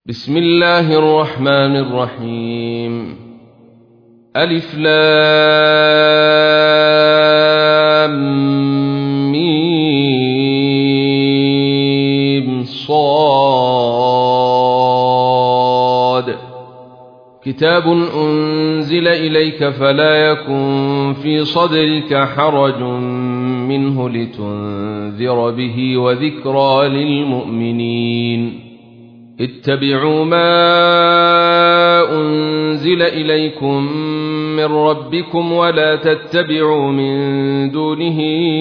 بسم الله الرحمن الرحيم. ألف لام ميم صاد. كتاب أنزل إليك فلا يكن في صدرك حرج منه لتنذر به وذكرى للمؤمنين. اتبعوا ما أنزل إليكم من ربكم ولا تتبعوا من دونه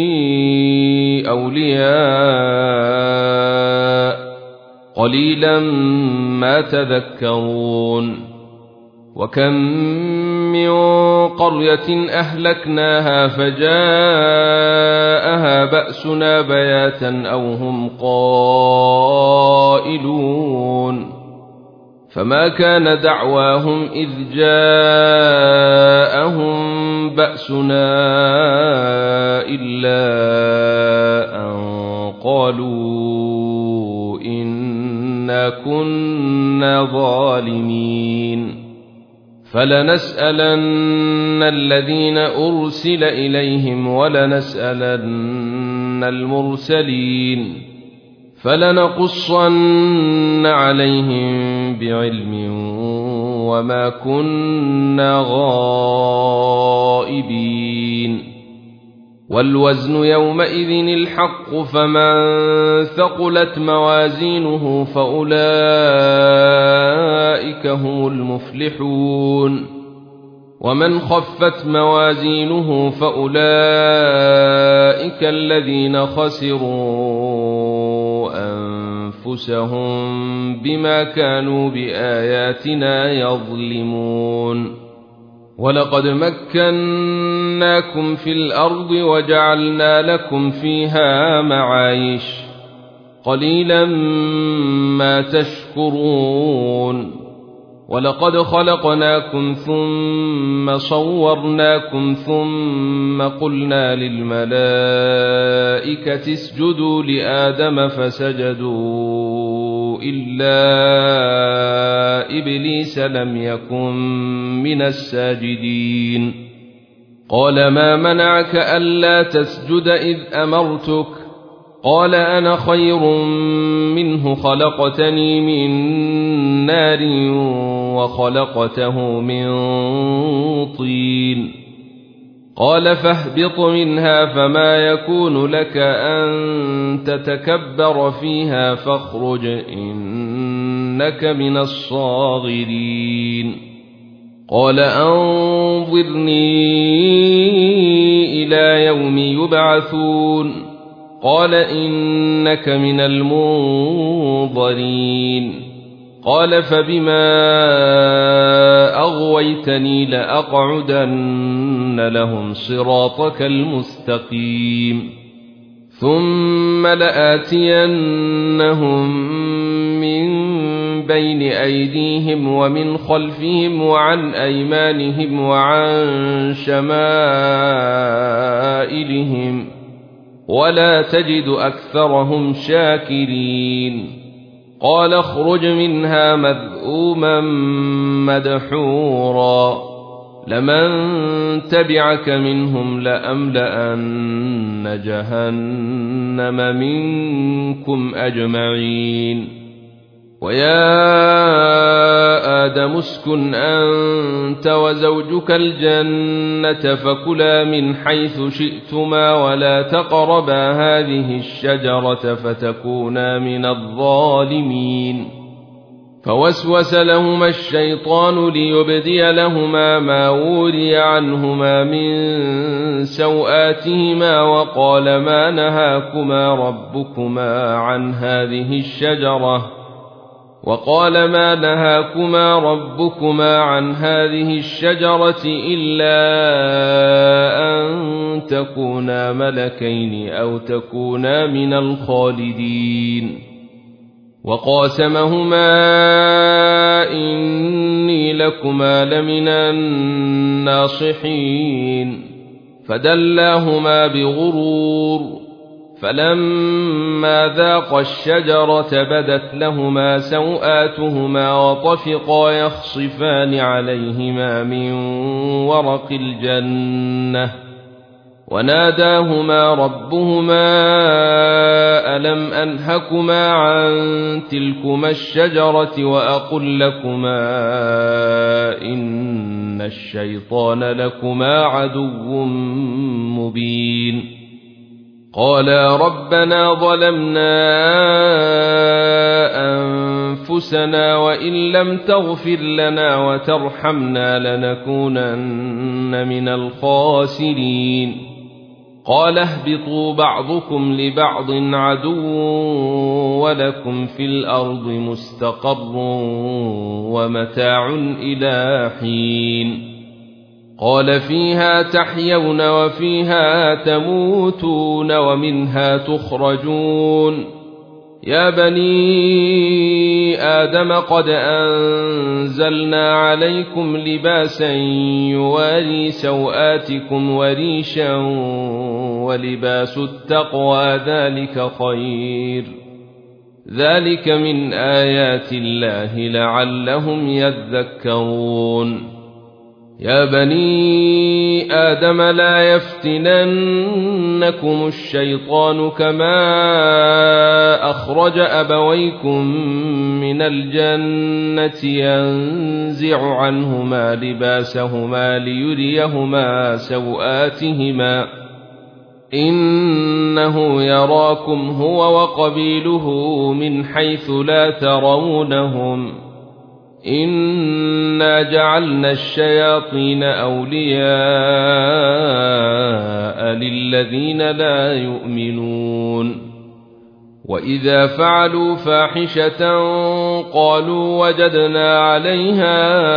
أولياء قليلا ما تذكرون. وكم من قرية أهلكناها فجاءها بأسنا بياتا أو هم قائلون. فما كان دعواهم إذ جاءهم بأسنا إلا أن قالوا إنا كنا ظالمين. فلنسألن الذين أرسل إليهم ولنسألن المرسلين فلنقصن عليهم بعلم وما كنا غائبين. والوزن يومئذ الحق فمن ثقلت موازينه فأولئك هم المفلحون. ومن خفت موازينه فأولئك الذين خسروا أنفسهم بما كانوا بآياتنا يظلمون. ولقد مكناكم في الأرض وجعلنا لكم فيها معايش قليلا ما تشكرون. ولقد خلقناكم ثم صورناكم ثم قلنا للملائكة اسجدوا لآدم فسجدوا إلا إبليس لم يكن من الساجدين. قال ما منعك ألا تسجد إذ أمرتك؟ قال أنا خير منه خلقتني من نار وخلقته من طين. قال فاهبط منها فما يكون لك أن تتكبر فيها فاخرج إنك من الصاغرين. قال أنظرني إلى يوم يبعثون. قال إنك من المنظرين. قال فبما أغويتني لأقعدن لهم صراطك المستقيم ثم لآتينهم من بين أيديهم ومن خلفهم وعن أيمانهم وعن شمائلهم ولا تجد أكثرهم شاكرين. قال اخرج منها مذءوما مدحورا لمن تبعك منهم لأملأن جهنم منكم أجمعين. ويا آدم اسكن أنت وزوجك الجنة فكلا من حيث شئتما ولا تقربا هذه الشجرة فتكونا من الظالمين. فوسوس لهما الشيطان ليبدي لهما ما وري عنهما من سوآتهما وقال ما نهاكما ربكما عن هذه الشجرة إلا أن تكونا ملكين أو تكونا من الخالدين. وقاسمهما إني لكما لمن الناصحين فدلاهما بغرور فلما ذاقا الشجرة بدت لهما سوآتهما وطفقا يخصفان عليهما من ورق الجنة وناداهما ربهما ألم أنهكما عن تلكما الشجرة وأقل لكما إن الشيطان لكما عدو مبين قالا ربنا ظلمنا أنفسنا وإن لم تغفر لنا وترحمنا لنكونن من الخاسرين قال اهبطوا بعضكم لبعض عدو ولكم في الأرض مستقر ومتاع إلى حين قال فيها تحيون وفيها تموتون ومنها تخرجون يا بني آدم قد أنزلنا عليكم لباسا يواري سوآتكم وريشا ولباس التقوى ذلك خير ذلك من آيات الله لعلهم يذكرون يا بني آدم لا يفتننكم الشيطان كما أخرج أبويكم من الجنة ينزع عنهما لباسهما ليريهما سوآتهما إنه يراكم هو وقبيله من حيث لا ترونهم إنا جعلنا الشياطين أولياء للذين لا يؤمنون وإذا فعلوا فاحشة قالوا وجدنا عليها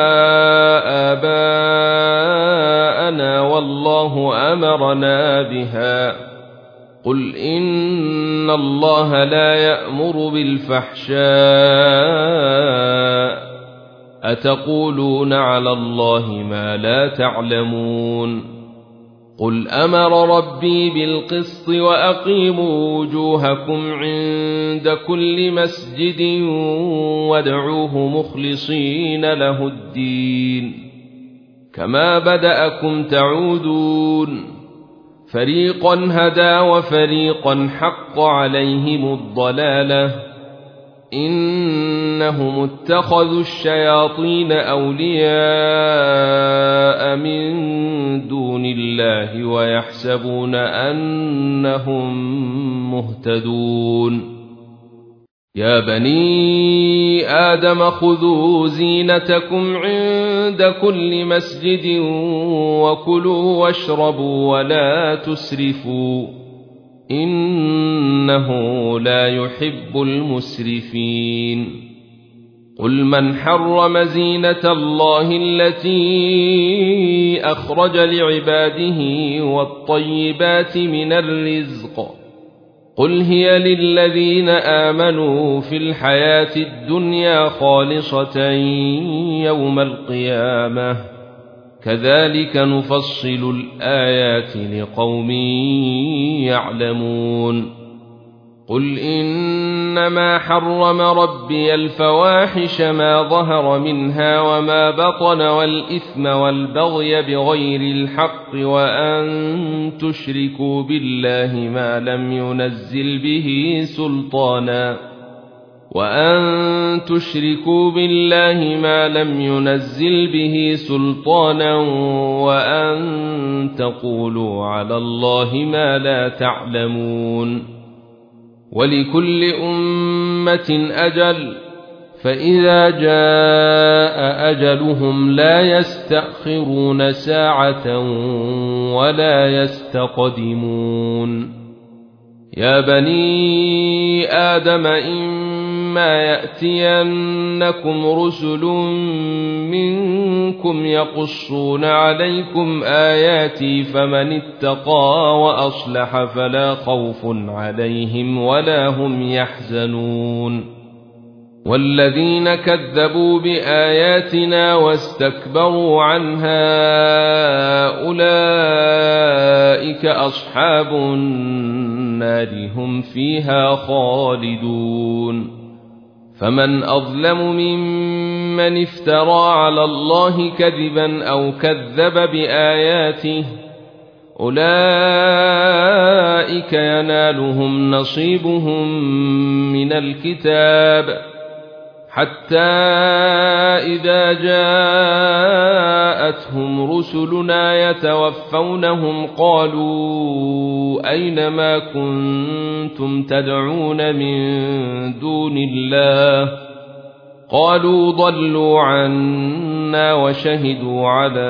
آباءنا والله أمرنا بها قل إن الله لا يأمر بالفحشاء أتقولون على الله ما لا تعلمون قل أمر ربي بالقسط وأقيموا وجوهكم عند كل مسجد وادعوه مخلصين له الدين كما بدأكم تعودون فريقا هدى وفريقا حق عليهم الضلالة إنهم اتخذوا الشياطين أولياء من دون الله ويحسبون أنهم مهتدون يا بني آدم خذوا زينتكم عند كل مسجد وكلوا واشربوا ولا تسرفوا إنه لا يحب المسرفين قل من حرم زينة الله التي أخرج لعباده والطيبات من الرزق قل هي للذين آمنوا في الحياة الدنيا خالصة يوم القيامة كذلك نفصل الآيات لقوم يعلمون قل إنما حرم ربي الفواحش ما ظهر منها وما بطن والإثم والبغي بغير الحق وأن تشركوا بالله ما لم ينزل به سلطانا وأن تقولوا على الله ما لا تعلمون ولكل أمة أجل فإذا جاء أجلهم لا يستأخرون ساعة ولا يستقدمون يا بني آدم إما يأتينكم رسل منكم يقصون عليكم آياتي فمن اتقى وأصلح فلا خوف عليهم ولا هم يحزنون والذين كذبوا بآياتنا واستكبروا عنها أولئك أصحاب النار هم فيها خالدون فمن أظلم ممن افترى على الله كذبا أو كذب بآياته أولئك ينالهم نصيبهم من الكتاب حتى إذا جاءتهم رسلنا يتوفونهم قالوا أين ما كنتم تدعون من دون الله قالوا ضلوا عنا وشهدوا على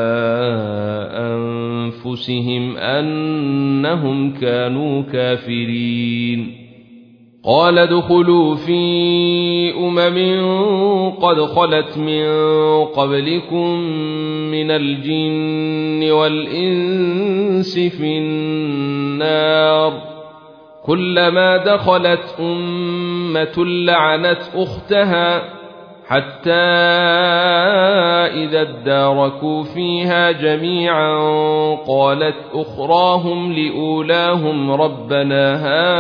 أنفسهم أنهم كانوا كافرين قال ادخلوا في قد خلت من قبلكم من الجن والإنس في النار كلما دخلت أمة لعنت أختها حتى إذا اداركوا فيها جميعا قالت أخراهم لأولاهم ربنا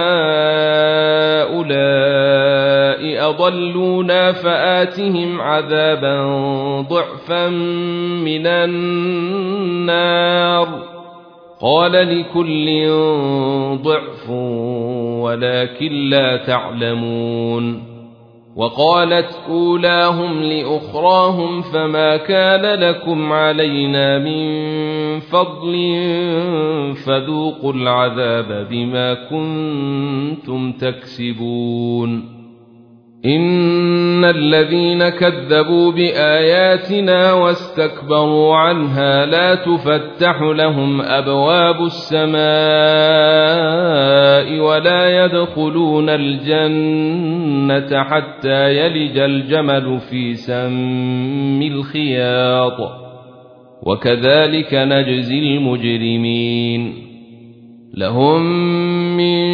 هؤلاء أضلونا فآتهم عذابا ضعفا من النار قال لكل ضعف ولكن لا تعلمون وقالت أولاهم لأخراهم فما كان لكم علينا من فضل فذوقوا العذاب بما كنتم تكسبون إن الذين كذبوا بآياتنا واستكبروا عنها لا تفتح لهم أبواب السماء ولا يدخلون الجنة حتى يلج الجمل في سم الخياط وكذلك نجزي المجرمين لهم من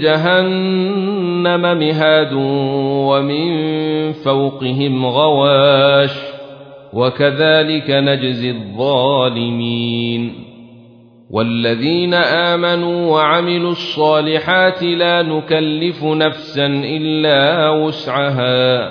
جهنم مهاد ومن فوقهم غواش وكذلك نجزي الظالمين والذين آمنوا وعملوا الصالحات لا نكلف نفسا إلا وسعها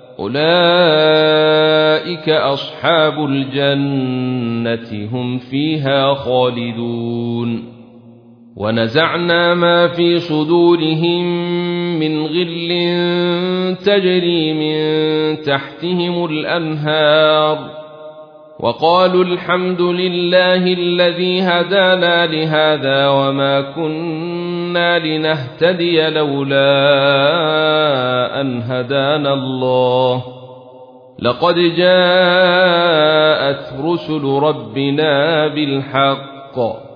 أولئك أصحاب الجنة هم فيها خالدون ونزعنا ما في صدورهم من غل تجري من تحتهم الأنهار وقالوا الحمد لله الذي هدانا لهذا وما كنا لنهتدي لولا أن هدانا الله لقد جاءت رسل ربنا بالحق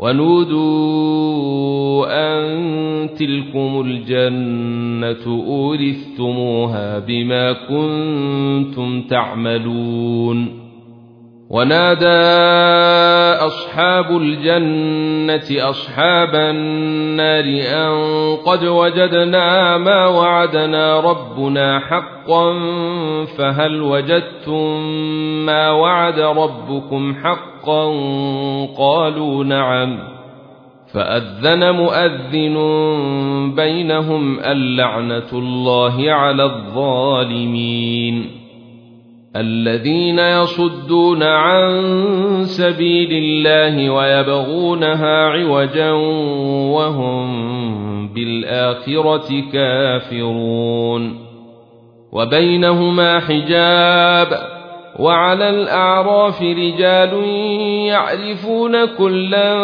ونودوا أن تلكم الجنة أورثتموها بما كنتم تعملون ونادى أصحاب الجنة أصحاب النار أن قد وجدنا ما وعدنا ربنا حقا فهل وجدتم ما وعد ربكم حقا قالوا نعم فأذن مؤذن بينهم اللعنة الله على الظالمين الذين يصدون عن سبيل الله ويبغونها عوجا وهم بالآخرة كافرون وبينهما حجاب وعلى الأعراف رجال يعرفون كلا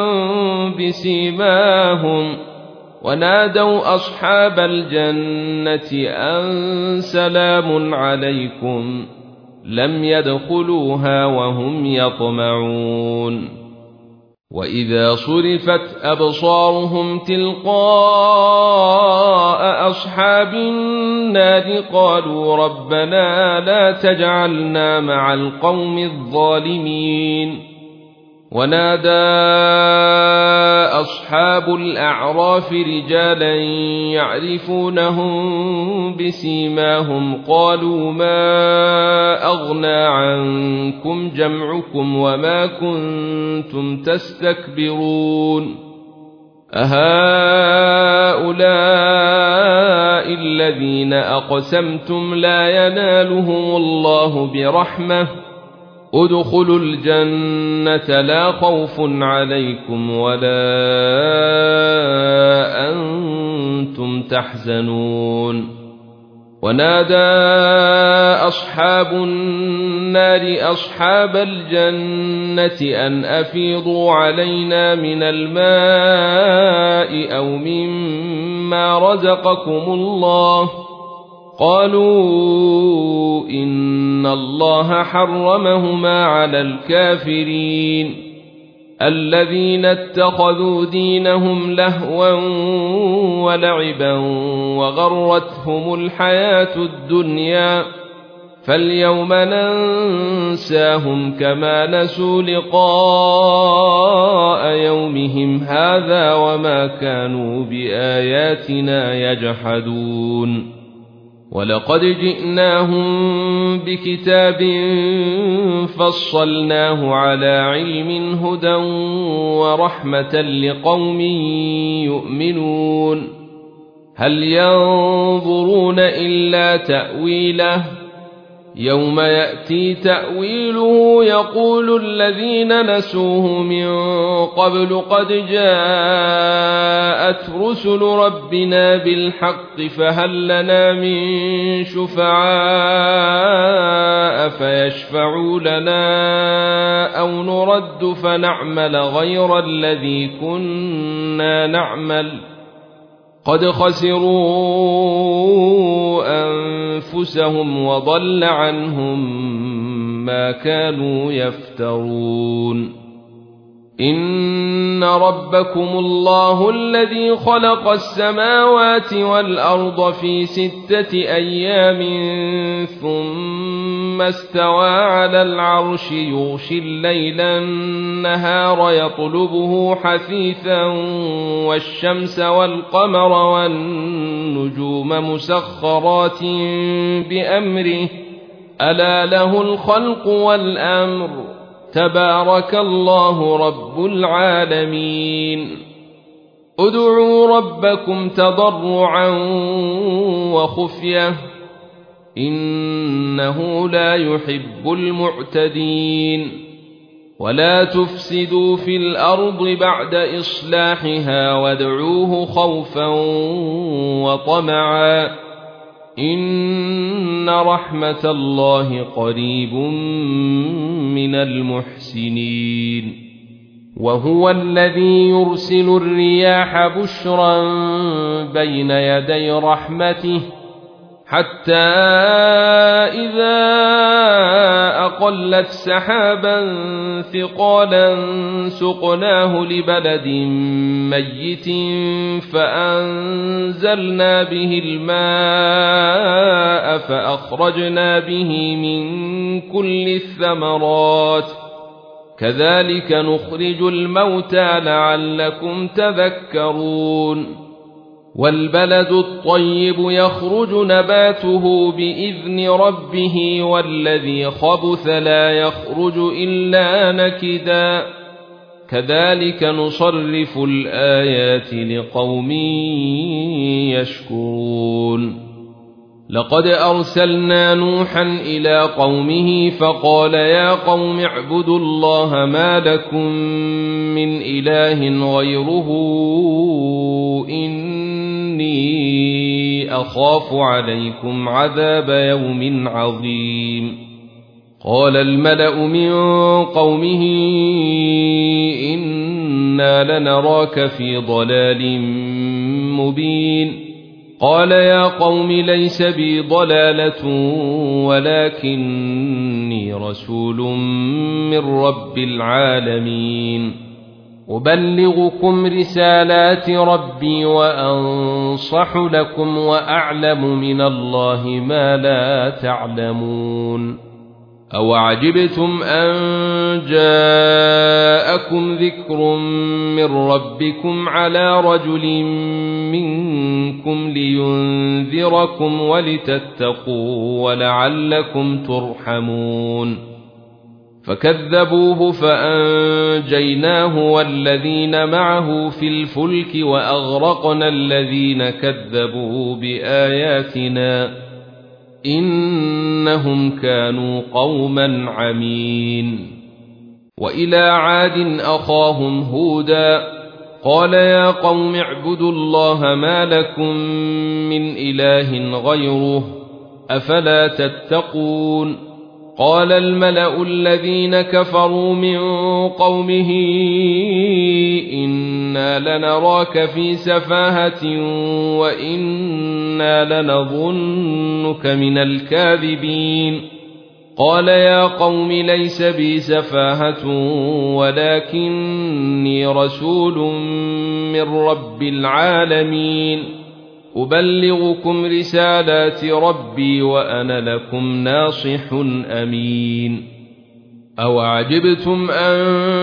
بسيماهم ونادوا أصحاب الجنة أن سلام عليكم لم يدخلوها وهم يطمعون وإذا صرفت أبصارهم تلقاء أصحاب النار قالوا ربنا لا تجعلنا مع القوم الظالمين ونادى أصحاب الأعراف رجالا يعرفونهم بسيماهم قالوا ما أغنى عنكم جمعكم وما كنتم تستكبرون أهؤلاء الذين أقسمتم لا ينالهم الله برحمة ادخلوا الجنة لا خوف عليكم ولا أنتم تحزنون ونادى أصحاب النار أصحاب الجنة أن أفيضوا علينا من الماء أو مما رزقكم الله قالوا إن الله حرمهما على الكافرين الذين اتخذوا دينهم لهوا ولعبا وغرتهم الحياة الدنيا فاليوم ننساهم كما نسوا لقاء يومهم هذا وما كانوا بآياتنا يجحدون ولقد جئناهم بكتاب فصلناه على علم هدى ورحمة لقوم يؤمنون هل ينظرون إلا تأويله يوم يأتي تأويله يقول الذين نسوه من قبل قد جاءت رسل ربنا بالحق فهل لنا من شفعاء فيشفعوا لنا أو نرد فنعمل غير الذي كنا نعمل قد خسروا أنفسهم وضل عنهم ما كانوا يفترون إن ربكم الله الذي خلق السماوات والأرض في 6 أيام ثم استوى على العرش يغشي الليل النهار يطلبه حثيثا والشمس والقمر والنجوم مسخرات بأمره ألا له الخلق والأمر تبارك الله رب العالمين ادعوا ربكم تضرعا وخفية إنه لا يحب المعتدين ولا تفسدوا في الأرض بعد إصلاحها وادعوه خوفا وطمعا إن رحمة الله قريب من المحسنين وهو الذي يرسل الرياح بشرا بين يدي رحمته حتى إذا أقلت سحابا ثقالا سقناه لبلد ميت فأنزلنا به الماء فأخرجنا به من كل الثمرات كذلك نخرج الموتى لعلكم تذكرون والبلد الطيب يخرج نباته بإذن ربه والذي خبث لا يخرج إلا نكدا كذلك نصرف الآيات لقوم يشكرون لقد أرسلنا نوحا إلى قومه فقال يا قوم اعبدوا الله ما لكم من إله غيره إني أخاف عليكم عذاب يوم عظيم قال الملأ من قومه إنا لنراك في ضلال مبين قال يا قوم ليس بي ضلالة ولكني رسول من رب العالمين أبلغكم رسالات ربي وأنصح لكم وأعلم من الله ما لا تعلمون أوعجبتم أن جاءكم ذكر من ربكم على رجل منكم لينذركم ولتتقوا ولعلكم ترحمون فكذبوه فأنجيناه والذين معه في الفلك وأغرقنا الذين كذبوا بآياتنا إنهم كانوا قوما عمين وإلى عاد أخاهم هودا قال يا قوم اعبدوا الله ما لكم من إله غيره أفلا تتقون قال الملأ الذين كفروا من قومه إنا لنراك في سفاهة وإنا لنظنك من الكاذبين قال يا قوم ليس بي سفاهة ولكني رسول من رب العالمين أبلغكم رسالات ربي وأنا لكم ناصح أمين أوعجبتم أن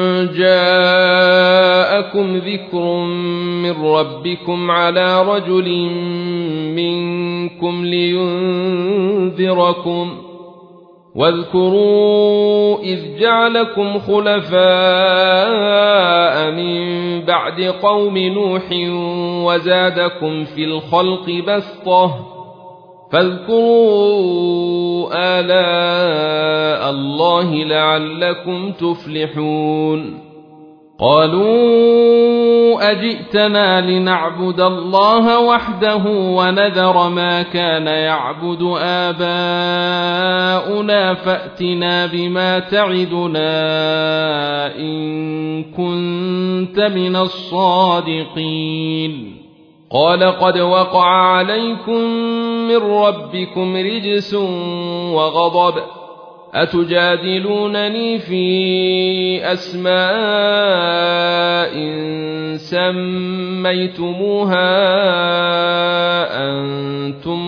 جاءكم ذكر من ربكم على رجل منكم لينذركم واذكروا إذ جعلكم خلفاء من بعد قوم نوح وزادكم في الخلق بسطة فاذكروا آلاء الله لعلكم تفلحون قالوا أجئتنا لنعبد الله وحده ونذر ما كان يعبد آباؤنا فأتنا بما تعدنا إن كنت من الصادقين قال قد وقع عليكم من ربكم رجس وغضب أتجادلونني في أسماء سميتموها أنتم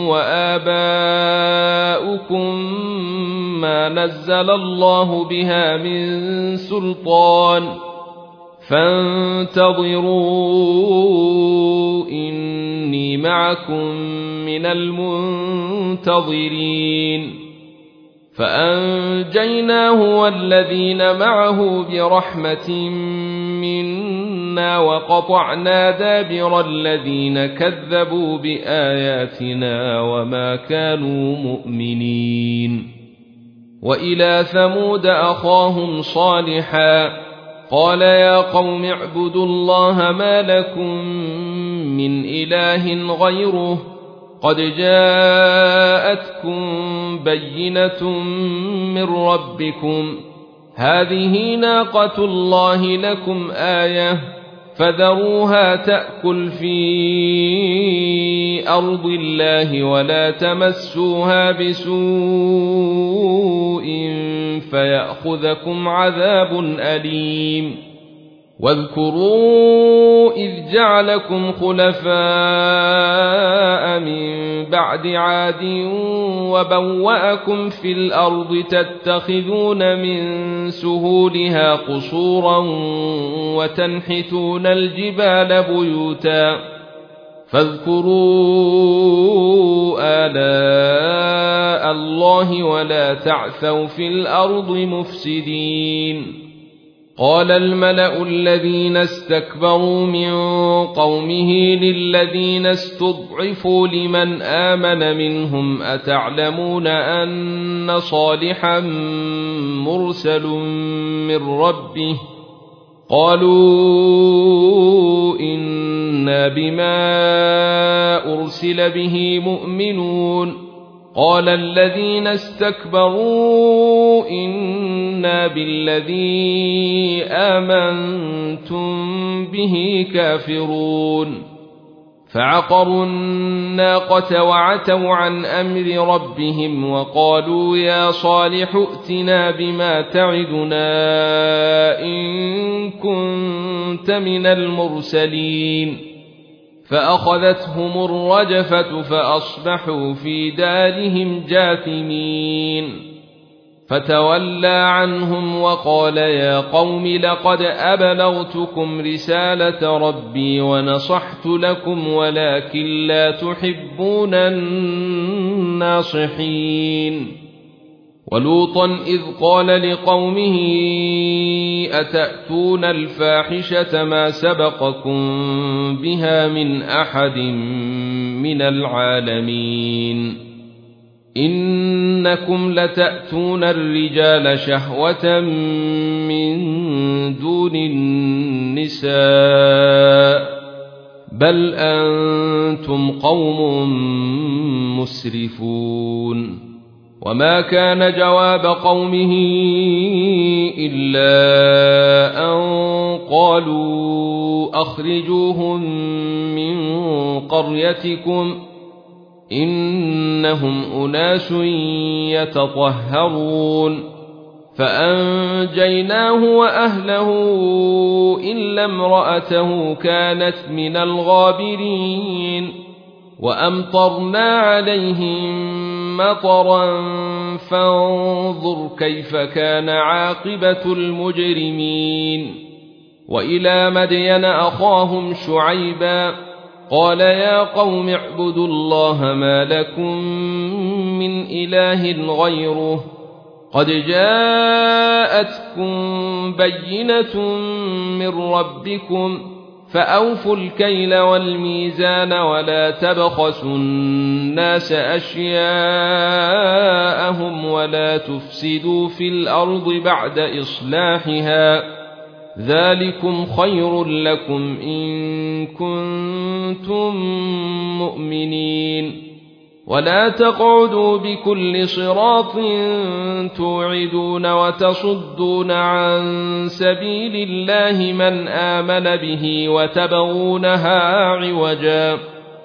وآباؤكم ما نزل الله بها من سلطان فانتظروا إني معكم من المنتظرين فأنجيناه والذين معه برحمة منا وقطعنا دابر الذين كذبوا بآياتنا وما كانوا مؤمنين وإلى ثمود أخاهم صالحا قال يا قوم اعبدوا الله ما لكم من إله غيره قد جاءتكم بينة من ربكم هذه ناقة الله لكم آية فذروها تأكل في أرض الله ولا تمسوها بسوء فيأخذكم عذاب أليم واذكروا إذ جعلكم خلفاء من بعد عاد وبوأكم في الأرض تتخذون من سهولها قصورا وتنحتون الجبال بيوتا فاذكروا آلاء الله ولا تعثوا في الأرض مفسدين قال الملأ الذين استكبروا من قومه للذين استضعفوا لمن آمن منهم أتعلمون أن صالحا مرسل من ربه قالوا إنا بما أرسل به مؤمنون قال الذين استكبروا إنا بالذي آمنتم به كافرون فعقروا الناقة وعتوا عن أمر ربهم وقالوا يا صالح ائتنا بما تعدنا إن كنت من المرسلين فأخذتهم الرجفة فأصبحوا في دارهم جاثمين فتولى عنهم وقال يا قوم لقد أبلغتكم رسالة ربي ونصحت لكم ولكن لا تحبون الناصحين. ولوطا إذ قال لقومه أتأتون الفاحشة ما سبقكم بها من أحد من العالمين إنكم لتأتون الرجال شهوة من دون النساء بل أنتم قوم مسرفون. وما كان جواب قومه إلا أن قالوا أخرجوهم من قريتكم إنهم أناس يتطهرون. فأنجيناه وأهله إلا امرأته كانت من الغابرين. وأمطرنا عليهم مطرا فانظر كيف كان عاقبة المجرمين. وإلى مدين أخاهم شعيبا قال يا قوم اعبدوا الله ما لكم من إله غيره قد جاءتكم بينة من ربكم فأوفوا الكيل والميزان ولا تبخسوا الناس أشياءهم ولا تفسدوا في الأرض بعد إصلاحها ذلكم خير لكم إن كنتم مؤمنين. ولا تقعدوا بكل صراط توعدون وتصدون عن سبيل الله من آمن به وتبغونها عوجا.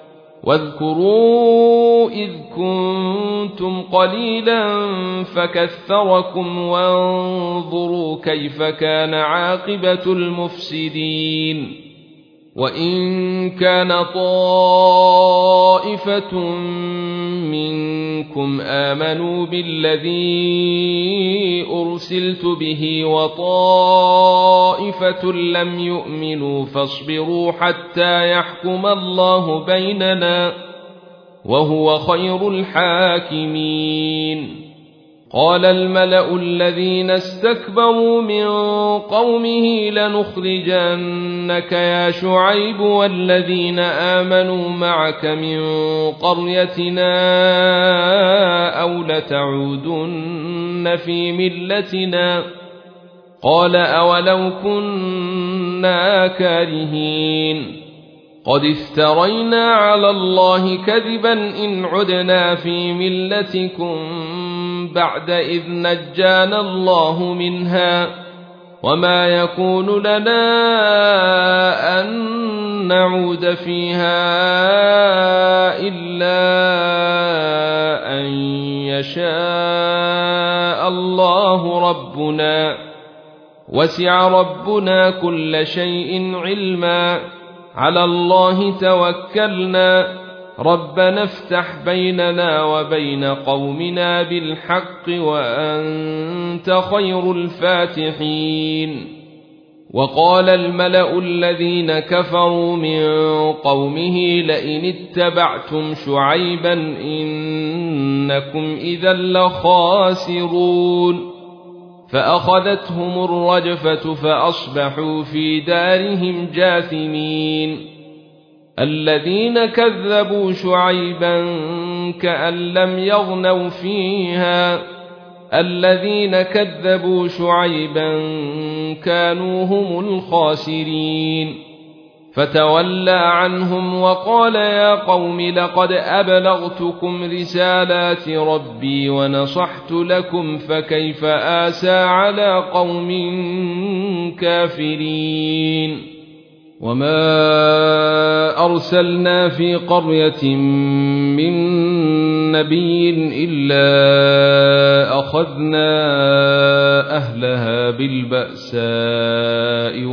واذكروا إذ كنتم قليلا فكثركم وانظروا كيف كان عاقبة المفسدين. وإن كان طائفة منكم آمنوا بالذي أرسلت به وطائفة لم يؤمنوا فاصبروا حتى يحكم الله بيننا وهو خير الحاكمين. قال الملأ الذين استكبروا من قومه لنخرجنك يا شعيب والذين آمنوا معك من قريتنا أو لتعودن في ملتنا قال أولو كنا كارهين قد افترينا على الله كذبا إن عدنا في ملتكم بعد إذ نجانا الله منها وما يكون لنا أن نعود فيها إلا أن يشاء الله ربنا وسع ربنا كل شيء علما على الله توكلنا ربنا افتح بيننا وبين قومنا بالحق وأنت خير الفاتحين. وقال الملأ الذين كفروا من قومه لئن اتبعتم شعيبا إنكم إذا لخاسرون. فأخذتهم الرجفة فأصبحوا في دارهم جاثمين. الذين كذبوا شعيبا كأن لم يغنوا فيها الذين كذبوا شعيبا كانوا هم الخاسرين. فتولى عنهم وقال يا قوم لقد أبلغتكم رسالات ربي ونصحت لكم فكيف آسى على قوم كافرين. وما أرسلنا في قرية من نبي إلا أخذنا أهلها بالبأساء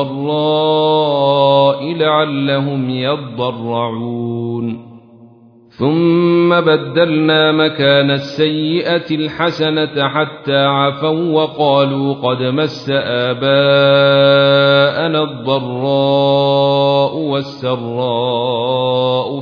والضراء لعلهم يضرعون. ثم بدلنا مكان السيئة الحسنة حتى عفوا وقالوا قد مس آباءنا الضراء والسراء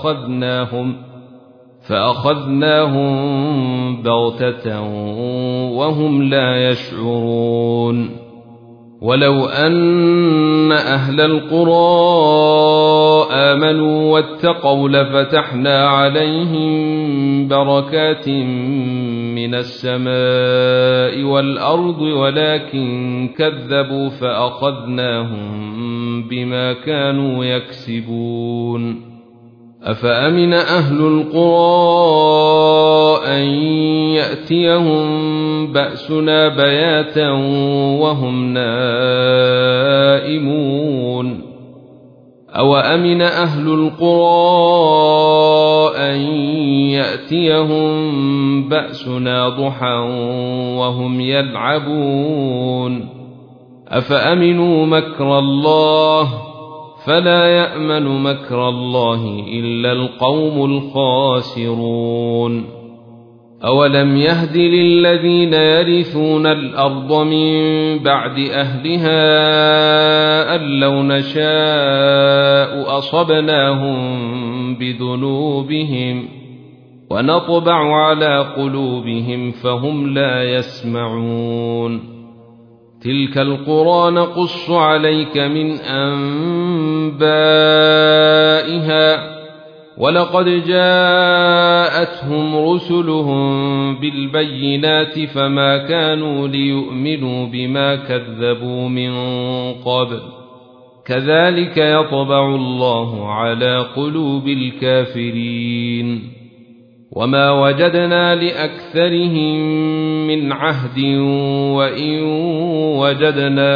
فأخذناهم بغتة وهم لا يشعرون. ولو أن أهل القرى آمنوا واتقوا لفتحنا عليهم بركات من السماء والأرض ولكن كذبوا فأخذناهم بما كانوا يكسبون. أفأمن أهل القرى أن يأتيهم بأسنا بياتا وهم نائمون أوأمن أهل القرى أن يأتيهم بأسنا ضحى وهم يلعبون أفأمنوا مكر الله فلا يأمن مكر الله إلا القوم الخاسرون. أولم يهد للذين يرثون الأرض من بعد أهلها أن لو نشاء أصبناهم بذنوبهم ونطبع على قلوبهم فهم لا يسمعون. تلك القرى نقص عليك من أنبائها ولقد جاءتهم رسلهم بالبينات فما كانوا ليؤمنوا بما كذبوا من قبل كذلك يطبع الله على قلوب الكافرين. وما وجدنا لأكثرهم من عهد وإن وجدنا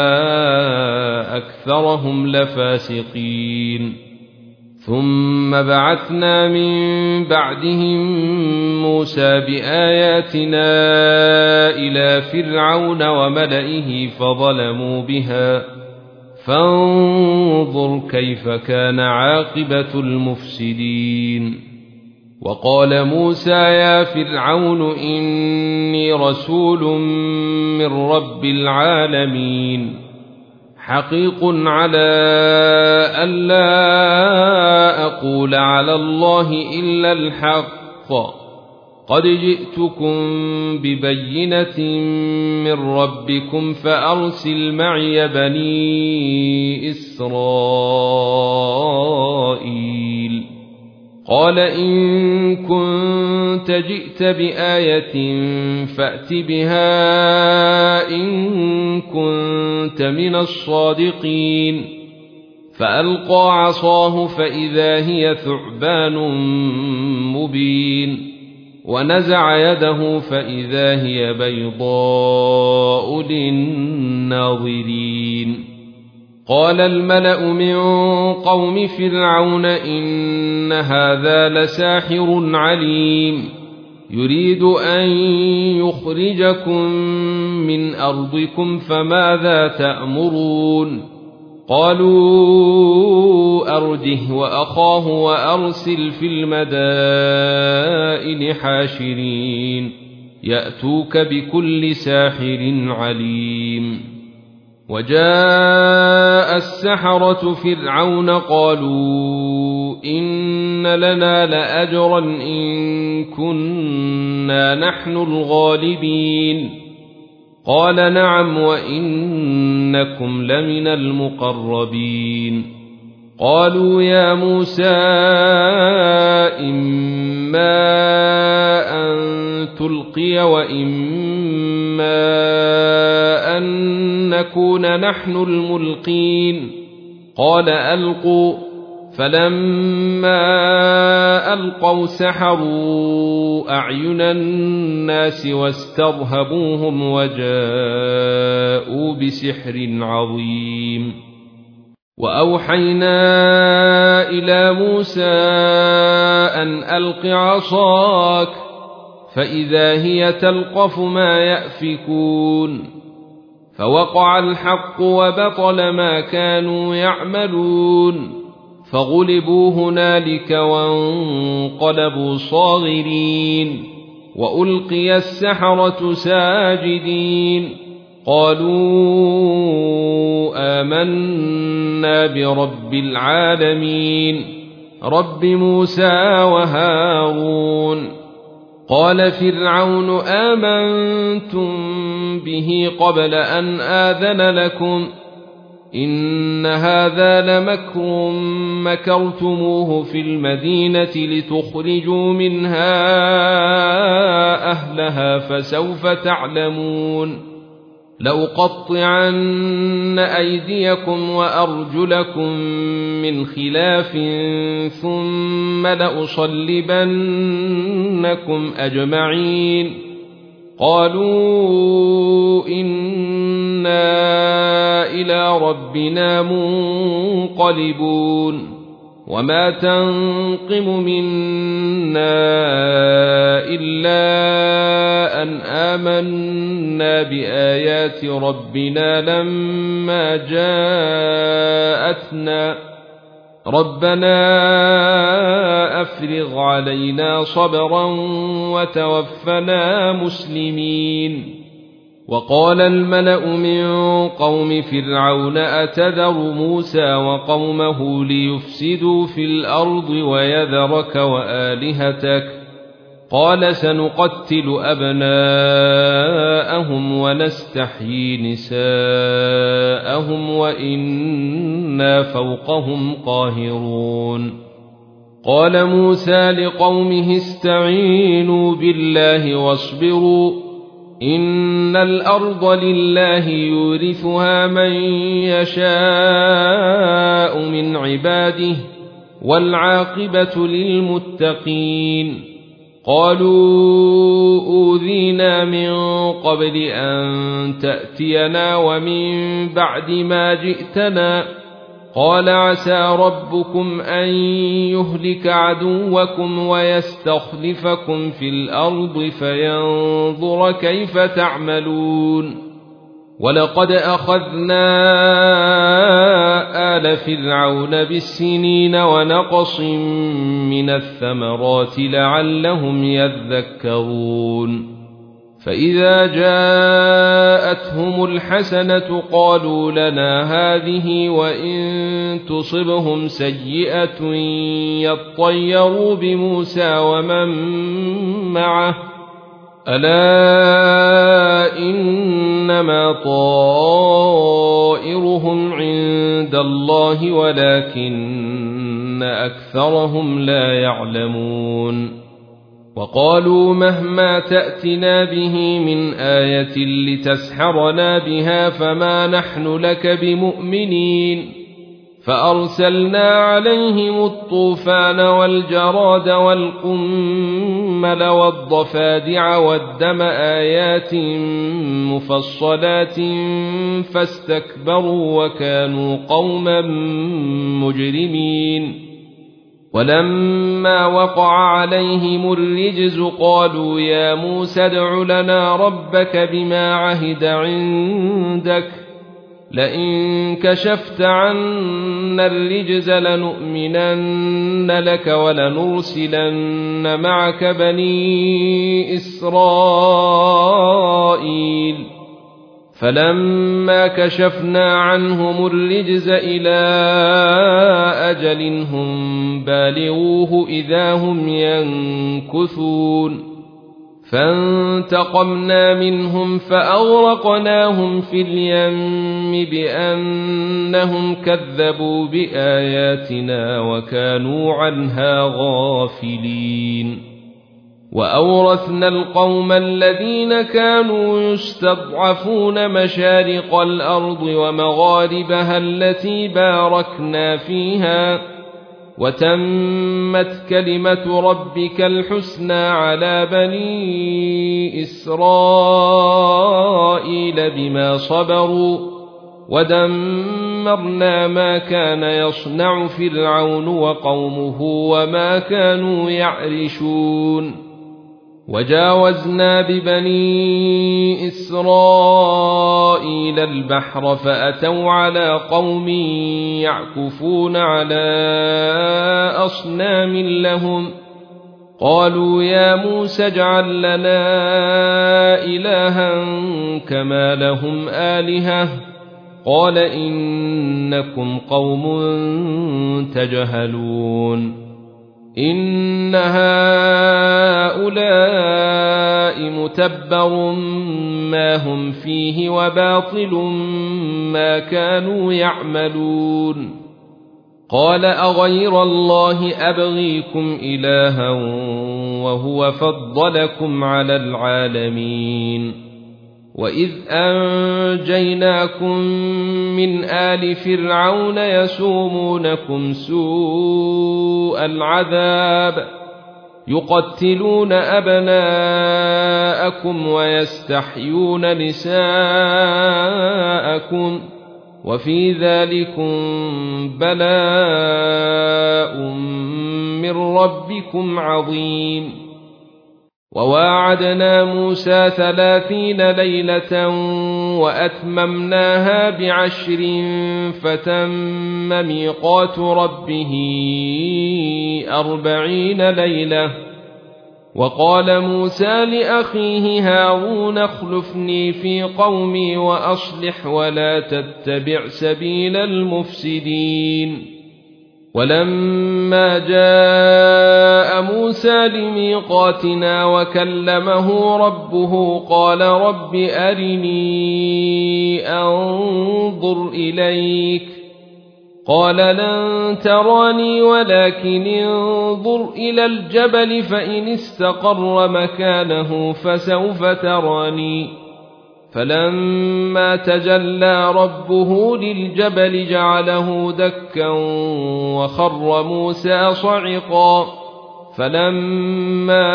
أكثرهم لفاسقين. ثم بعثنا من بعدهم موسى بآياتنا إلى فرعون وملئه فظلموا بها فانظر كيف كان عاقبة المفسدين. وقال موسى يا فرعون إني رسول من رب العالمين حقيق على ألا أقول على الله إلا الحق قد جئتكم ببينة من ربكم فأرسل معي بني إسرائيل. قال إن كنت جئت بآية فأت بها إن كنت من الصادقين. فألقى عصاه فإذا هي ثعبان مبين ونزع يده فإذا هي بيضاء للناظرين. قال الملأ من قوم فرعون إن هذا لساحر عليم يريد أن يخرجكم من أرضكم فماذا تأمرون. قالوا أرجه وأخاه وأرسل في المدائن حاشرين يأتوك بكل ساحر عليم. وجاء السحرة فرعون قالوا إن لنا لأجرا إن كنا نحن الغالبين. قال نعم وإنكم لمن المقربين. قالوا يا موسى إما أن تلقي وإما أن نكون نحن الملقين. قال ألقوا. فلما ألقوا سحروا أعين الناس واسترهبوهم وجاءوا بسحر عظيم. وأوحينا إلى موسى أن ألق عصاك فإذا هي تلقف ما يأفكون. فوقع الحق وبطل ما كانوا يعملون فغلبوا هنالك وانقلبوا صاغرين وألقي السحرة ساجدين قالوا آمنا برب العالمين رب موسى وهارون. قال فرعون آمنتم به قبل أن آذن لكم إن هذا لمكر مكرتموه في المدينة لتخرجوا منها أهلها فسوف تعلمون لأقطعن أيديكم وأرجلكم من خلاف ثم لأصلبنكم أجمعين. قالوا إنا إلى ربنا منقلبون وما تنقم منا إلا أن آمنا بآيات ربنا لما جاءتنا ربنا أفرغ علينا صبرا وتوفنا مسلمين. وقال الملأ من قوم فرعون أتذر موسى وقومه ليفسدوا في الأرض ويذرك وآلهتك قال سنقتل أبناءهم ونستحيي نساءهم وإنا فوقهم قاهرون. قال موسى لقومه استعينوا بالله واصبروا إن الأرض لله يورثها من يشاء من عباده والعاقبة للمتقين. قالوا أوذينا من قبل أن تأتينا ومن بعد ما جئتنا قال عسى ربكم أن يهلك عدوكم ويستخلفكم في الأرض فينظر كيف تعملون. ولقد أخذنا آل فرعون بالسنين ونقص من الثمرات لعلهم يذكرون. فإذا جاءتهم الحسنة قالوا لنا هذه وإن تصبهم سيئة يطيروا بموسى ومن معه ألا إنما طائرهم عند الله ولكن أكثرهم لا يعلمون. وقالوا مهما تأتنا به من آية لتسحرنا بها فما نحن لك بمؤمنين. فأرسلنا عليهم الطوفان والجراد والقمل والضفادع والدم آيات مفصلات فاستكبروا وكانوا قوما مجرمين. ولما وقع عليهم الرجز قالوا يا موسى ادع لنا ربك بما عهد عندك لئن كشفت عنا الرجز لنؤمنن لك ولنرسلن معك بني إسرائيل. فلما كشفنا عنهم الرجز إلى أجل هم بالغوه إذا هم ينكثون. فانتقمنا منهم فأغرقناهم في اليم بأنهم كذبوا بآياتنا وكانوا عنها غافلين. وأورثنا القوم الذين كانوا يستضعفون مشارق الأرض ومغاربها التي باركنا فيها وتمت كلمة ربك الحسنى على بني إسرائيل بما صبروا ودمرنا ما كان يصنع فرعون وقومه وما كانوا يعرشون. وجاوزنا ببني إسرائيل البحر فأتوا على قوم يعكفون على أصنام لهم قالوا يا موسى اجعل لنا إلها كما لهم آلهة قال إنكم قوم تجهلون إن هؤلاء متبر ما هم فيه وباطل ما كانوا يعملون قال أغير الله أبغيكم إلها وهو فضلكم على العالمين وإذ أنجيناكم من آل فرعون يسومونكم سوء العذاب يقتلون أبناءكم ويستحيون نساءكم وفي ذلكم بلاء من ربكم عظيم وواعدنا موسى 30 ليلة وأتممناها ب10 فتم ميقات ربه 40 ليلة وقال موسى لأخيه هارون اخلفني في قومي وأصلح ولا تتبع سبيل المفسدين ولما جاء موسى لميقاتنا وكلمه ربه قال رب أرني أنظر إليك قال لن تراني ولكن انظر إلى الجبل فإن استقر مكانه فسوف تراني فلما تجلى ربه للجبل جعله دكا وخر موسى صعقا فلما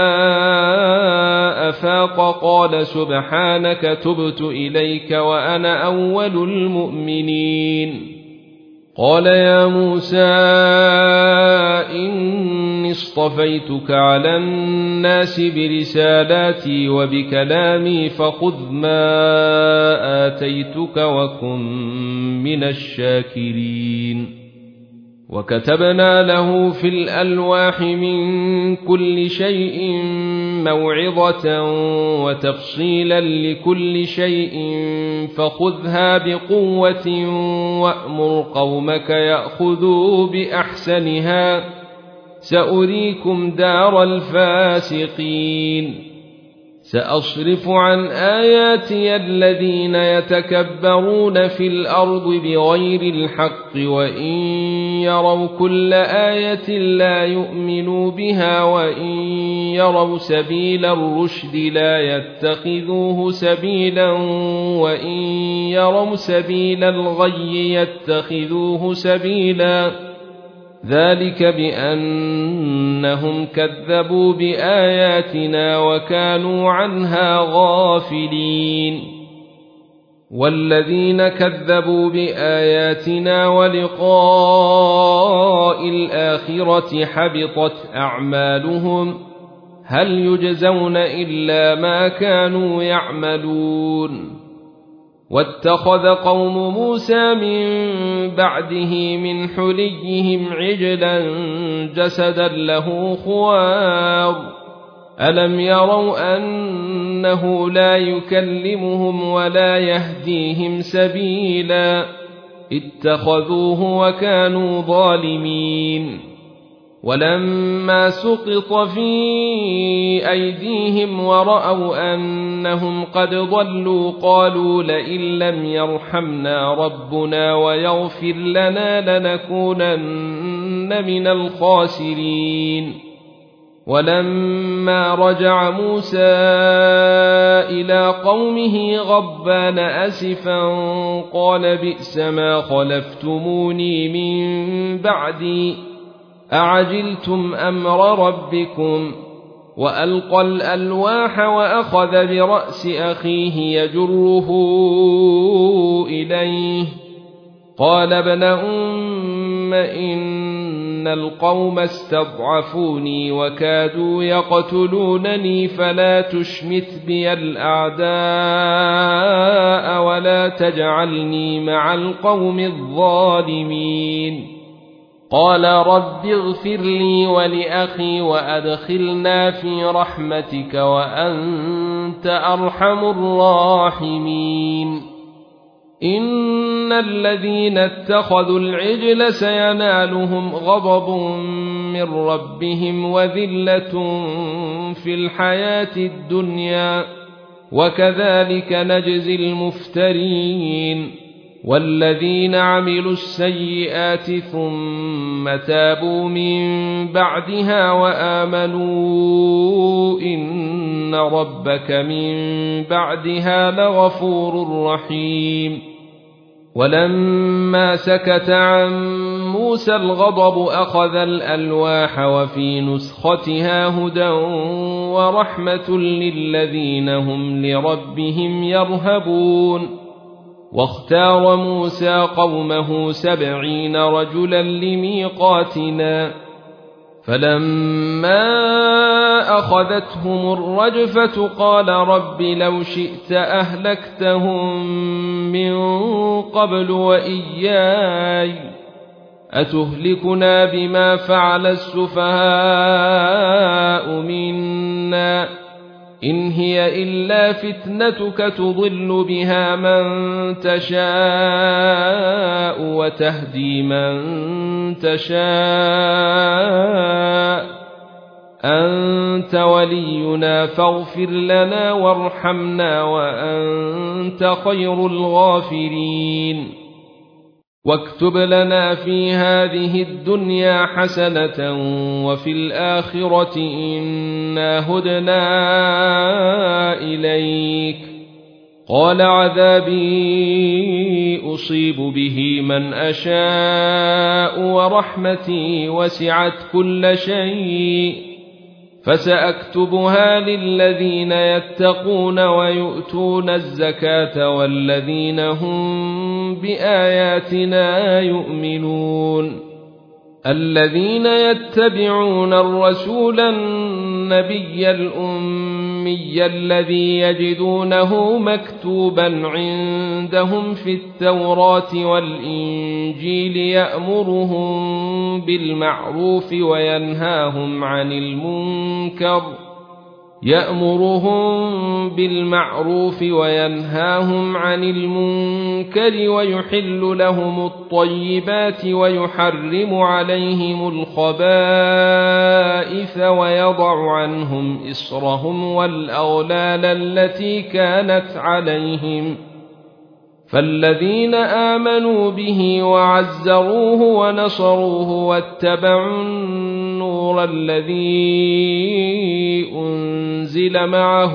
أفاق قال سبحانك تبت إليك وأنا أول المؤمنين قال يا موسى إني اصطفيتك على الناس برسالاتي وبكلامي فخذ ما آتيتك وكن من الشاكرين وكتبنا له في الألواح من كل شيء موعظة وتفصيلا لكل شيء فخذها بقوة وأمر قومك يأخذوا بأحسنها سأريكم دار الفاسقين سأصرف عن آياتي الذين يتكبرون في الأرض بغير الحق وإن يروا كل آية لا يؤمنوا بها وإن يروا سبيل الرشد لا يتخذوه سبيلا وإن يروا سبيل الغي يتخذوه سبيلا ذلك بأنهم كذبوا بآياتنا وكانوا عنها غافلين والذين كذبوا بآياتنا ولقاء الآخرة حبطت أعمالهم هل يجزون إلا ما كانوا يعملون واتخذ قوم موسى من بعده من حليهم عجلا جسدا له خوار ألم يروا أنه لا يكلمهم ولا يهديهم سبيلا اتخذوه وكانوا ظالمين ولما سقط في أيديهم ورأوا أنهم قد ضلوا قالوا لئن لم يرحمنا ربنا ويغفر لنا لنكونن من الخاسرين ولما رجع موسى إلى قومه غضبان أسفا قال بئس ما خلفتموني من بعدي أعجلتم أمر ربكم وألقى الألواح وأخذ برأس أخيه يجره إليه قال ابن أم إن إن القوم استضعفوني وكادوا يقتلونني فلا تشمت بي الأعداء ولا تجعلني مع القوم الظالمين. قال رب اغفر لي ولأخي وأدخلنا في رحمتك وأنت أرحم الراحمين. إن الذين اتخذوا العجل سينالهم غضب من ربهم وذلة في الحياة الدنيا وكذلك نجزي المفترين. والذين عملوا السيئات ثم تابوا من بعدها وآمنوا إن ربك من بعدها لغفور رحيم. ولما سكت عن موسى الغضب أخذ الألواح وفي نسختها هدى ورحمة للذين هم لربهم يرهبون. واختار موسى قومه 70 رجلا لميقاتنا فلما أخذتهم الرجفة قال رب لو شئت أهلكتهم من قبل وإياي أتهلكنا بما فعل السفهاء منا إن هي إلا فتنتك تضل بها من تشاء وتهدي من تشاء أنت ولينا فاغفر لنا وارحمنا وأنت خير الغافرين. واكتب لنا في هذه الدنيا حسنة وفي الآخرة إنا هدنا إليك. قال عذابي أصيب به من أشاء ورحمتي وسعت كل شيء فسأكتبها للذين يتقون ويؤتون الزكاة والذين هم بآياتنا يؤمنون. الذين يتبعون الرسول النبي الأمي الذي يجدونه مكتوبا عندهم في التوراة والإنجيل يأمرهم بالمعروف وينهاهم عن المنكر ويحل لهم الطيبات ويحرم عليهم الخبائث ويضع عنهم إصرهم والأغلال التي كانت عليهم. فالذين آمنوا به وعزروه ونصروه واتبعوا النور الذي أنزل معه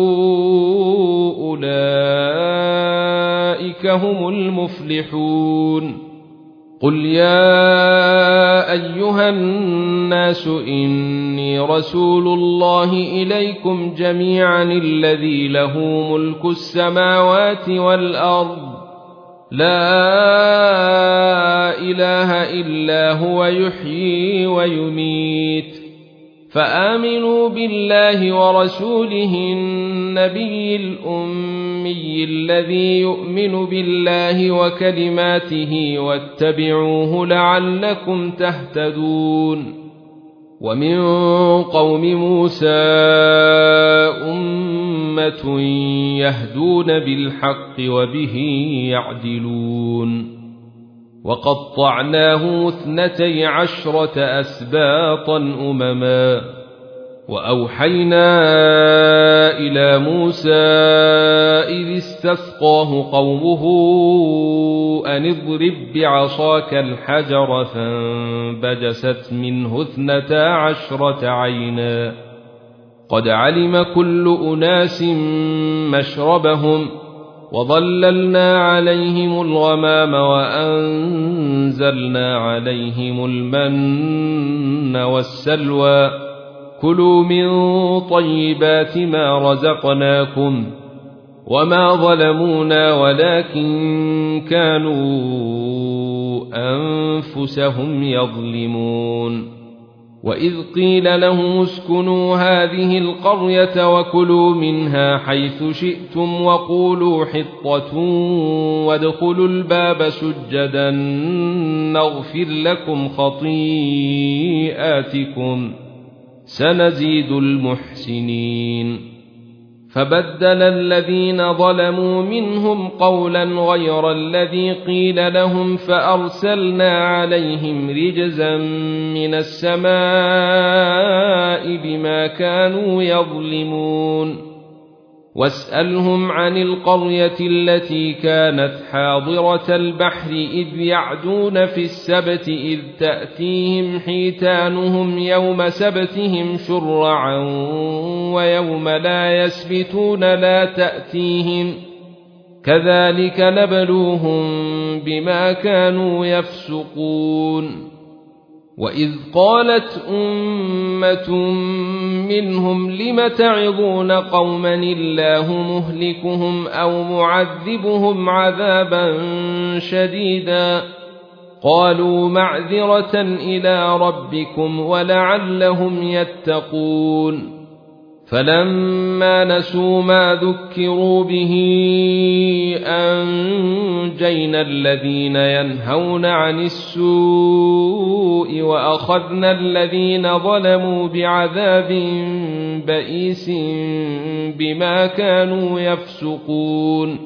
أولئك هم المفلحون. قل يا أيها الناس إني رسول الله إليكم جميعا الذي له ملك السماوات والأرض لا إله إلا هو يحيي ويميت. فآمنوا بالله ورسوله النبي الأمي الذي يؤمن بالله وكلماته واتبعوه لعلكم تهتدون. ومن قوم موسى أمة يهدون بالحق وبه يعدلون. وقطعناه 12 أسباطا أمما وأوحينا إلى موسى إذ استسقاه قومه أن اضرب بعصاك الحجر فانبجست منه 12 عينا قد علم كل أناس مشربهم وظللنا عليهم الغمام وأنزلنا عليهم المن والسلوى كلوا من طيبات ما رزقناكم وما ظلمونا ولكن كانوا أنفسهم يظلمون وإذ قيل لهم اسكنوا هذه القرية وكلوا منها حيث شئتم وقولوا حطة وادخلوا الباب سجدا نغفر لكم خطيئاتكم سنزيد المحسنين فبدل الذين ظلموا منهم قولا غير الذي قيل لهم فأرسلنا عليهم رجزا من السماء بما كانوا يظلمون واسألهم عن القرية التي كانت حاضرة البحر إذ يعدون في السبت إذ تأتيهم حيتانهم يوم سبتهم شرعا ويوم لا يسبتون لا تأتيهم كذلك نبلوهم بما كانوا يفسقون وإذ قالت أمة منهم لم تعظون قوما الله مهلكهم أو معذبهم عذابا شديدا قالوا معذرة إلى ربكم ولعلهم يتقون فلما نسوا ما ذكروا به أنجينا الذين ينهون عن السوء وأخذنا الذين ظلموا بعذاب بئيس بما كانوا يفسقون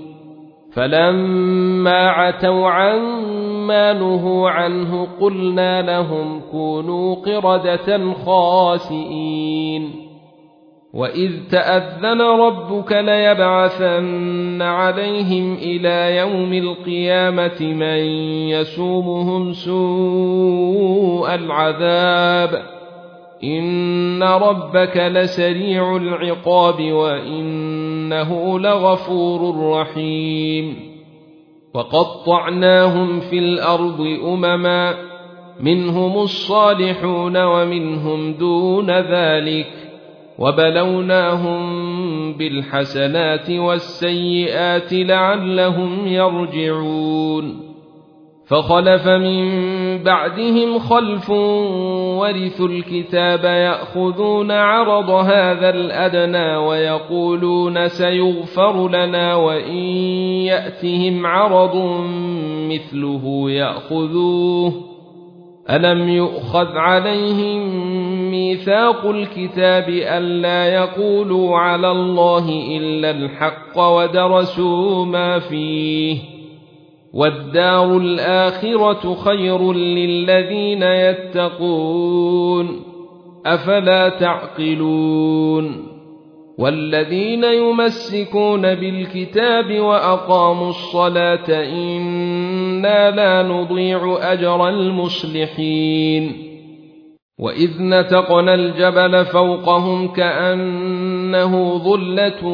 فلما عتوا عما نهوا عنه قلنا لهم كونوا قردة خاسئين وإذ تأذن ربك ليبعثن عليهم إلى يوم القيامة من يسومهم سوء العذاب إن ربك لسريع العقاب وإنه لغفور رحيم وقطعناهم في الأرض أمما منهم الصالحون ومنهم دون ذلك وبلوناهم بالحسنات والسيئات لعلهم يرجعون فخلف من بعدهم خلف ورثوا الكتاب يأخذون عرض هذا الأدنى ويقولون سيغفر لنا وإن يأتهم عرض مثله يأخذوه ألم يؤخذ عليهم ميثاق الكتاب ألا يقولوا على الله إلا الحق ودرسوا ما فيه والدار الآخرة خير للذين يتقون أفلا تعقلون والذين يمسكون بالكتاب وأقاموا الصلاة إنا لا نضيع أجر المصلحين وإذ نتقنا الجبل فوقهم كأنه ظلة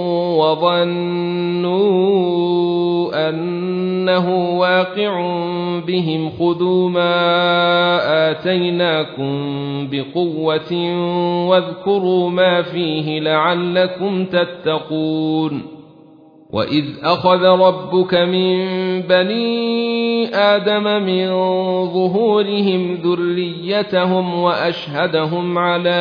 وظنوا أنه واقع بهم خذوا ما آتيناكم بقوة واذكروا ما فيه لعلكم تتقون وإذ أخذ ربك من بني آدم من ظهورهم ذريتهم وأشهدهم على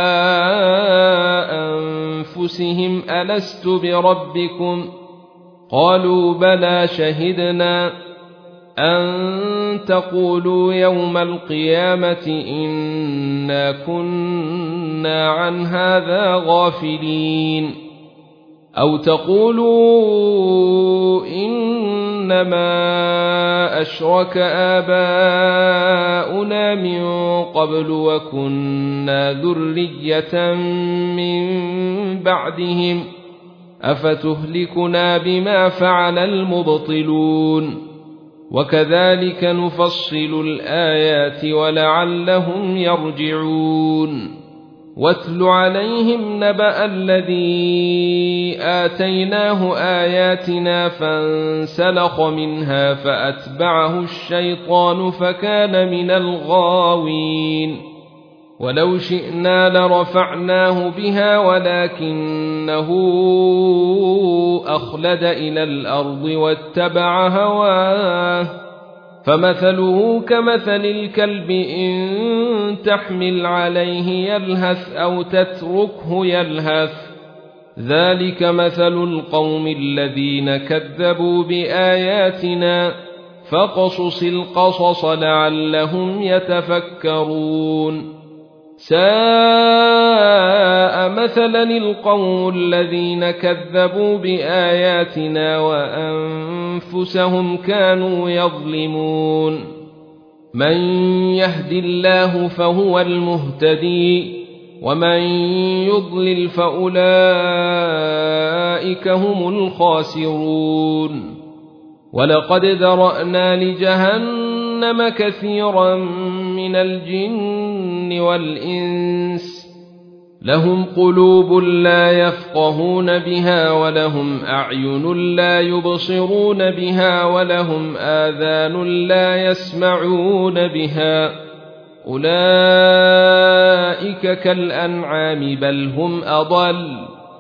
أنفسهم ألست بربكم قالوا بلى شهدنا أن تقولوا يوم القيامة إنا كنا عن هذا غافلين أو تقولوا إنما أشرك آباؤنا من قبل وكنا ذرية من بعدهم أفتهلكنا بما فعل المبطلون وكذلك نفصل الآيات ولعلهم يرجعون واتل عليهم نبأ الذي آتيناه آياتنا فانسلخ منها فأتبعه الشيطان فكان من الغاوين ولو شئنا لرفعناه بها ولكنه أخلد إلى الأرض واتبع هواه فمثله كمثل الكلب إن تحمل عليه يلهث أو تتركه يلهث ذلك مثل القوم الذين كذبوا بآياتنا فاقصص القصص لعلهم يتفكرون ساء مثلا القوم الذين كذبوا بآياتنا وأنفسهم كانوا يظلمون من يهد الله فهو المهتدي ومن يضلل فأولئك هم الخاسرون ولقد ذرأنا لجهنم كثيرا من الجن والإنس لهم قلوب لا يفقهون بها ولهم أعين لا يبصرون بها ولهم آذان لا يسمعون بها أولئك كالأنعام بل هم أضل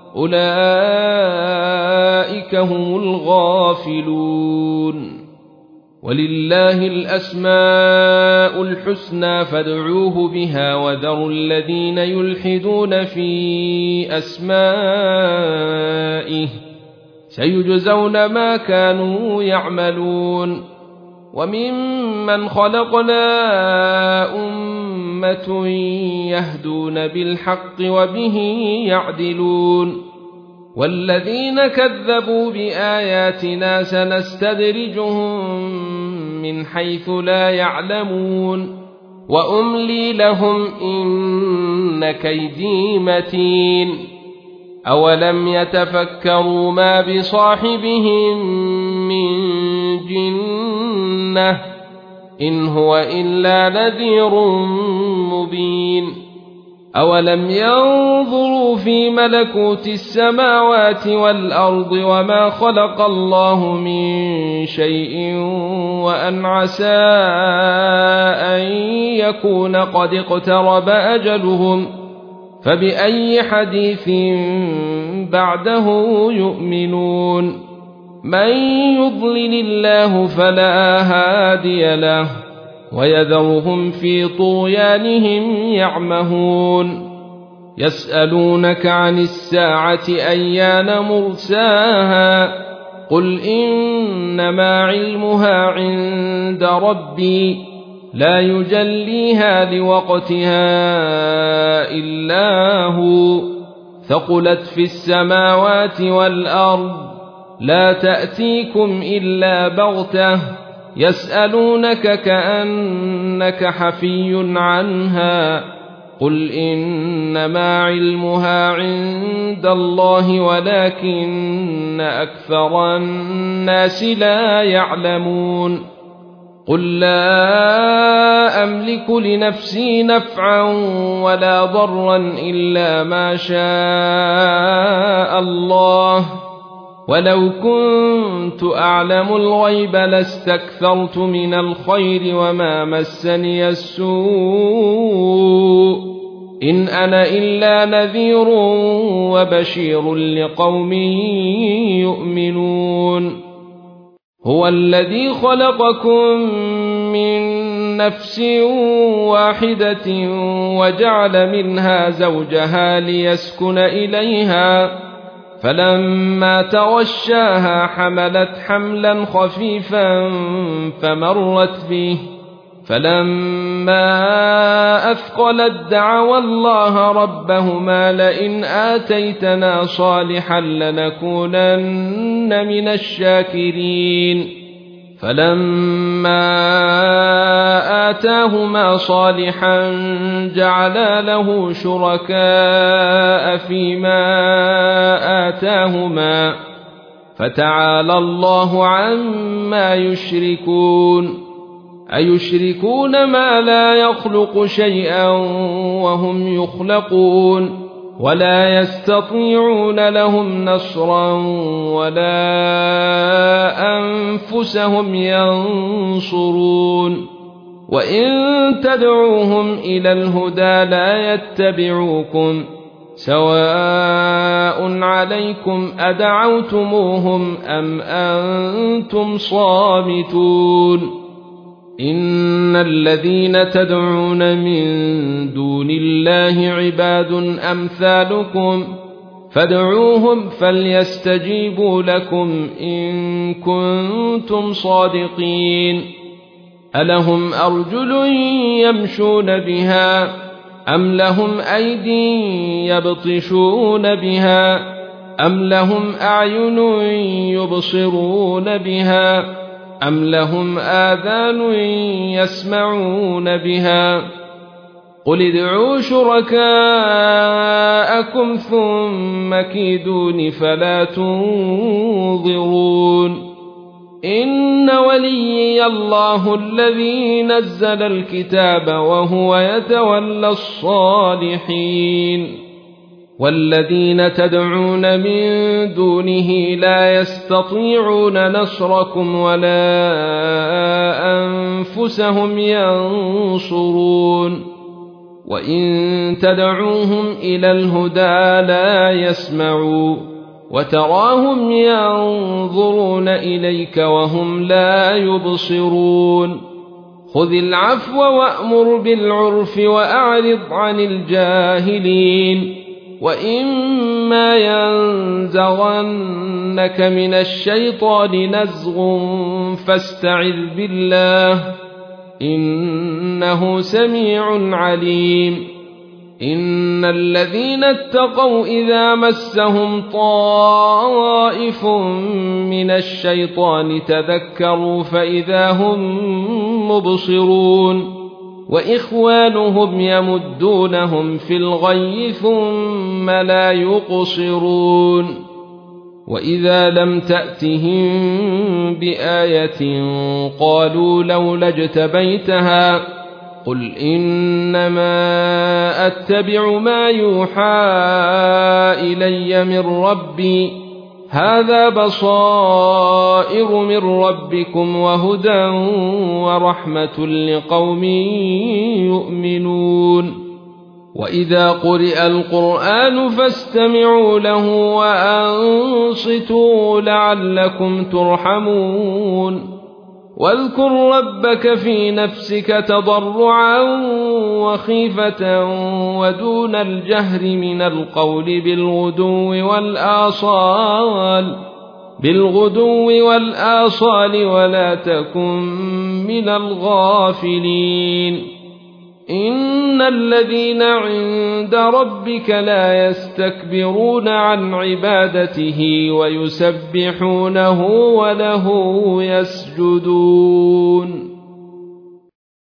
أولئك هم الغافلون ولله الأسماء الحسنى فادعوه بها وذروا الذين يلحدون في أسمائه سيجزون ما كانوا يعملون وممن خلقنا أمة يهدون بالحق وبه يعدلون والذين كذبوا بآياتنا سنستدرجهم من حيث لا يعلمون وأملي لهم إن كيدي متين أولم يتفكروا ما بصاحبهم من جنة إن هو إلا نذير مبين أولم ينظروا في ملكوت السماوات والأرض وما خلق الله من شيء وأن عسى أن يكون قد اقترب أجلهم فبأي حديث بعده يؤمنون من يضلل الله فلا هادي له ويذرهم في طغيانهم يعمهون يسألونك عن الساعة أيان مرساها قل إنما علمها عند ربي لا يجليها لوقتها إلا هو ثقلت في السماوات والأرض لا تأتيكم إلا بغتة يسألونك كأنك حفي عنها قل إنما علمها عند الله ولكن أكثر الناس لا يعلمون قل لا أملك لنفسي نفعا ولا ضرا إلا ما شاء الله ولو كنت أعلم الغيب لاستكثرت من الخير وما مسني السوء إن أنا إلا نذير وبشير لقوم يؤمنون هو الذي خلقكم من نفس واحدة وجعل منها زوجها ليسكن إليها فلما تغشاها حملت حملا خفيفا فمرت به فلما أثقلت دعوا الله ربهما لئن آتيتنا صالحا لنكونن من الشاكرين فلما آتاهما صالحا جعلا له شركاء فيما آتاهما فتعالى الله عما يشركون أيشركون ما لا يخلق شيئا وهم يخلقون ولا يستطيعون لهم نصرا ولا أنفسهم ينصرون وإن تدعوهم إلى الهدى لا يتبعوكم سواء عليكم أدعوتموهم أم أنتم صامتون إن الذين تدعون من دون الله عباد أمثالكم فادعوهم فليستجيبوا لكم إن كنتم صادقين ألهم أرجل يمشون بها أم لهم أيدي يبطشون بها أم لهم أعين يبصرون بها أم لهم آذان يسمعون بها قل ادعوا شركاءكم ثم كيدون فلا تنظرون إن وليي الله الذي نزل الكتاب وهو يتولى الصالحين والذين تدعون من دونه لا يستطيعون نصركم ولا أنفسهم ينصرون وإن تدعوهم إلى الهدى لا يسمعوا وتراهم ينظرون إليك وهم لا يبصرون خذ العفو وأمر بالعرف وأعرض عن الجاهلين وإما ينزغنك من الشيطان نزغ فاستعذ بالله إنه سميع عليم إن الذين اتقوا إذا مسهم طائف من الشيطان تذكروا فإذا هم مبصرون وإخوانهم يمدونهم في الغي ثم لا يقصرون وإذا لم تأتهم بآية قالوا لولا اجتبيتها قل إنما أتبع ما يوحى إلي من ربي هذا بصائر من ربكم وهدى ورحمة لقوم يؤمنون وإذا قرئ القرآن فاستمعوا له وأنصتوا لعلكم ترحمون واذكر ربك في نفسك تضرعا وخيفة ودون الجهر من القول بالغدو والآصال ولا تكن من الغافلين إن الذين عند ربك لا يستكبرون عن عبادته ويسبحونه وله يسجدون